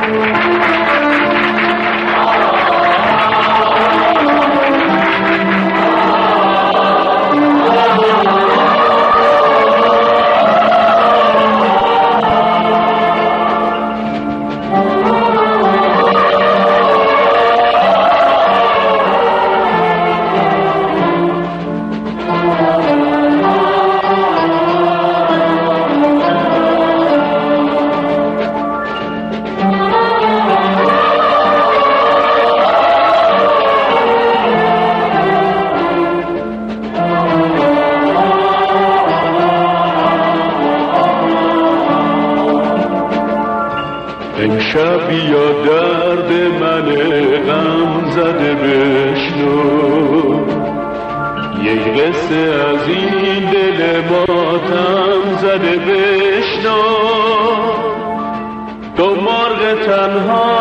امشب یا درد من غم زده بشنو، یک قصه از این دل ماتم زده بشنو. دو مرغ تنها،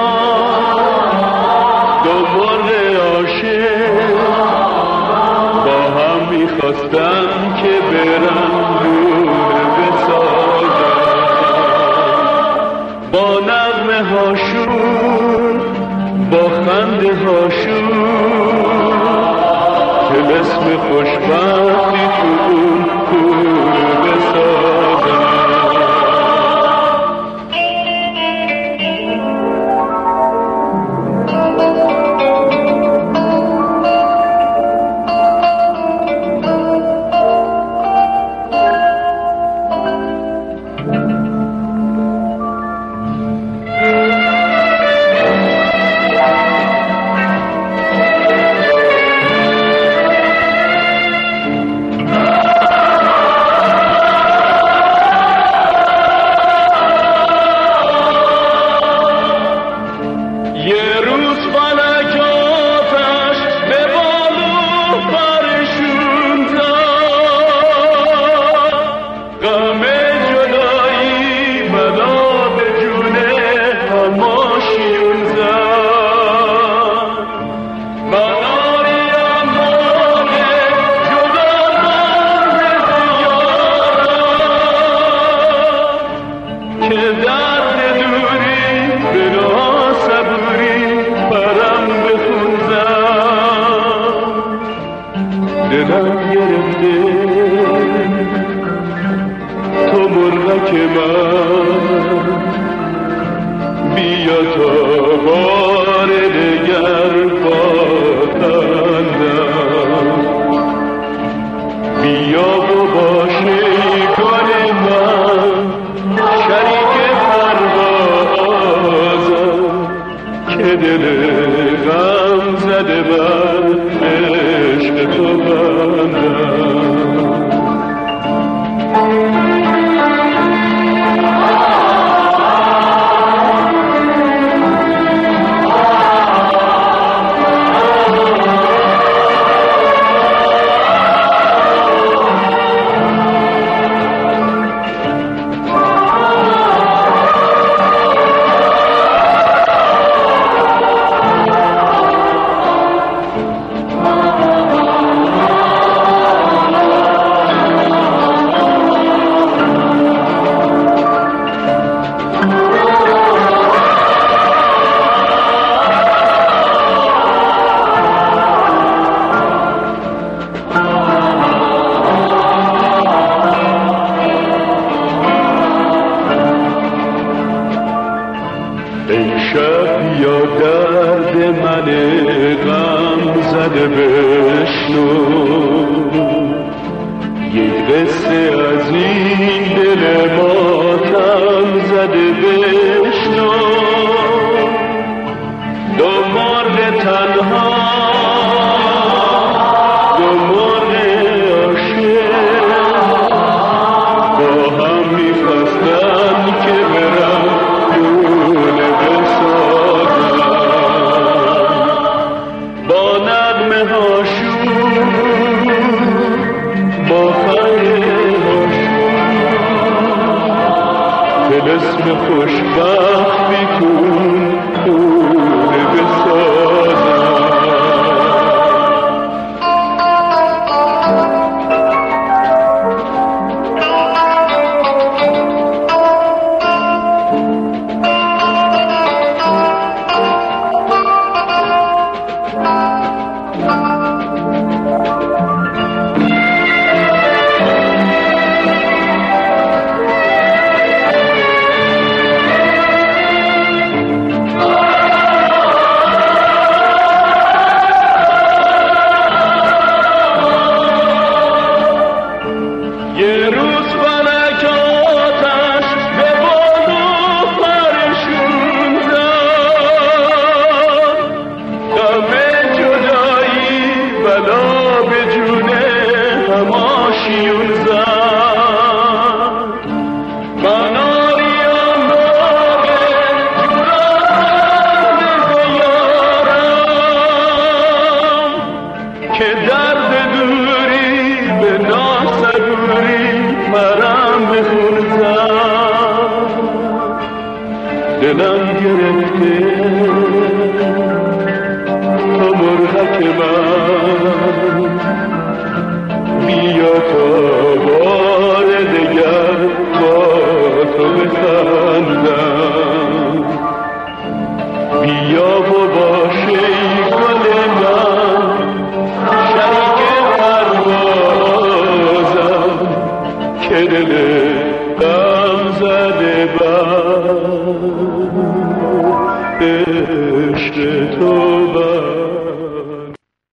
دو مرغ عاشق با هم میخواستن که برن دور بسازن، با نغمه هاشون، با خنده هاشون، طلسم خوشبختی تو اون کور بسازن. دلم گرفته تو مرغک من، بیا تا بار دگر باتندم، بیا و باشه گل من شریک پروازم، که دل غم زده بر عشق تو بندم. امشب یا درد من غم زده بشنو، یک قصه از این دل ماتم زده بشنو. دو مرغ تنها، دو مرغ عاشق با هم میخواستن که برن دونه بسازن، با نغمه هاشون، با خنده هاشون، طلسم خوشبختی جانم گرفته تو مرغک من، بیا تا بار دگر با تو بخندم، بیا و باش ای گل من شریک پروازم که دل غم زده بر عشق تو بر